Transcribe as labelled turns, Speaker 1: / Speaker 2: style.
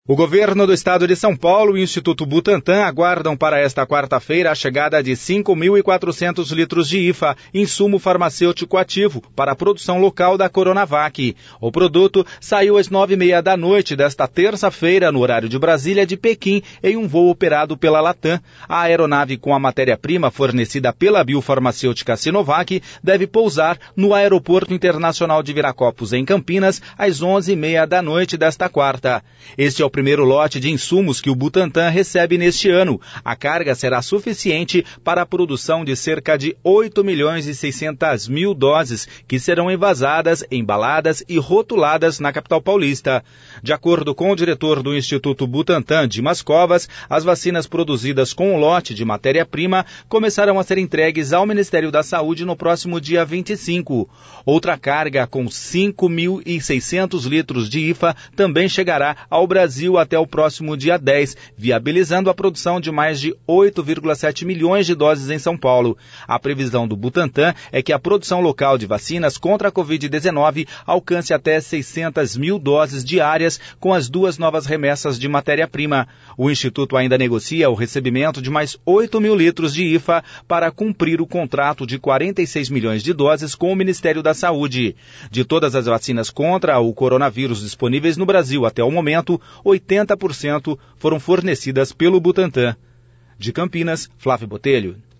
Speaker 1: O governo do estado de São Paulo e o Instituto Butantan aguardam para esta quarta-feira a chegada de 5.400 litros de IFA, insumo farmacêutico ativo, para a produção local da Coronavac. O produto saiu às 9h30 da noite desta terça-feira, no horário de Brasília, de Pequim, em um voo operado pela Latam. A aeronave com a matéria-prima fornecida pela biofarmacêutica Sinovac deve pousar no Aeroporto Internacional de Viracopos, em Campinas, às 11h30 da noite desta quarta. Este é o primeiro lote de insumos que o Butantan recebe neste ano. A carga será suficiente para a produção de cerca de 8.600.000 doses, que serão envasadas, embaladas e rotuladas na capital paulista. De acordo com o diretor do Instituto Butantan, Dimas Covas, as vacinas produzidas com o lote de matéria-prima começarão a ser entregues ao Ministério da Saúde no próximo dia 25. Outra carga com 5.600 litros de IFA também chegará ao Brasil até o próximo dia 10, viabilizando a produção de mais de 8,7 milhões de doses em São Paulo. A previsão do Butantan é que a produção local de vacinas contra a Covid-19 alcance até 600.000 doses diárias com as duas novas remessas de matéria-prima. O Instituto ainda negocia o recebimento de mais 8.000 litros de IFA para cumprir o contrato de 46 milhões de doses com o Ministério da Saúde. De todas as vacinas contra o coronavírus disponíveis no Brasil até o momento, 80% foram fornecidas pelo Butantan. De Campinas, Flávio Botelho.